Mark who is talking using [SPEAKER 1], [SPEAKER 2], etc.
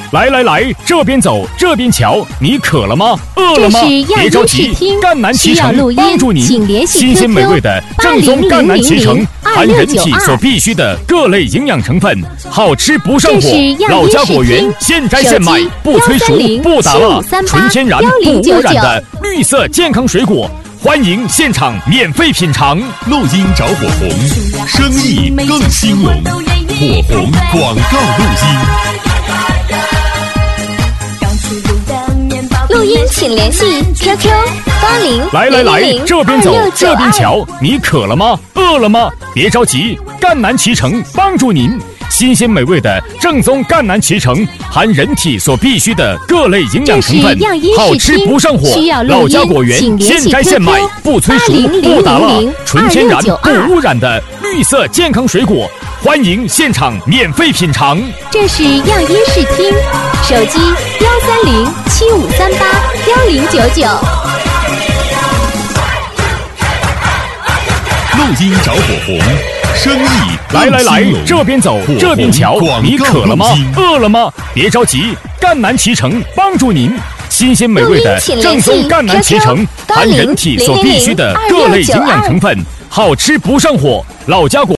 [SPEAKER 1] 来来来，这边走，这边瞧，你渴了吗？饿了吗？别着急，赣南脐橙帮助您。新鲜美味的正宗赣南脐橙，含人体所必需的各类营养成分，好吃不上火。老家果园现摘现卖，不催熟，不打蜡，纯天然不污染的绿色健康水果。欢迎现场免费品尝。
[SPEAKER 2] 录音找火红，生意更兴隆。火红广告录
[SPEAKER 3] 音。录音请联系 QQ80。
[SPEAKER 1] 来来来，这边走，这边瞧，你渴了吗？饿了吗？别着急，赣南脐橙帮助您。新鲜美味的正宗赣南脐橙，含人体所必需的各类营养成分，好吃不上火。老家果园现摘现卖，不催熟，不打蜡，纯天然不污染的绿色健康水果。欢迎现场免费品尝。
[SPEAKER 3] 这是样音视听，手机13075381099。
[SPEAKER 2] 录音找火红，生意
[SPEAKER 1] 来来来，这边走，这边瞧，你渴了吗？饿了吗？别着急，赣南脐橙帮助您。新鲜美味的正宗赣南脐橙，含人体所必需的各类营养成分，好吃不上火。老家果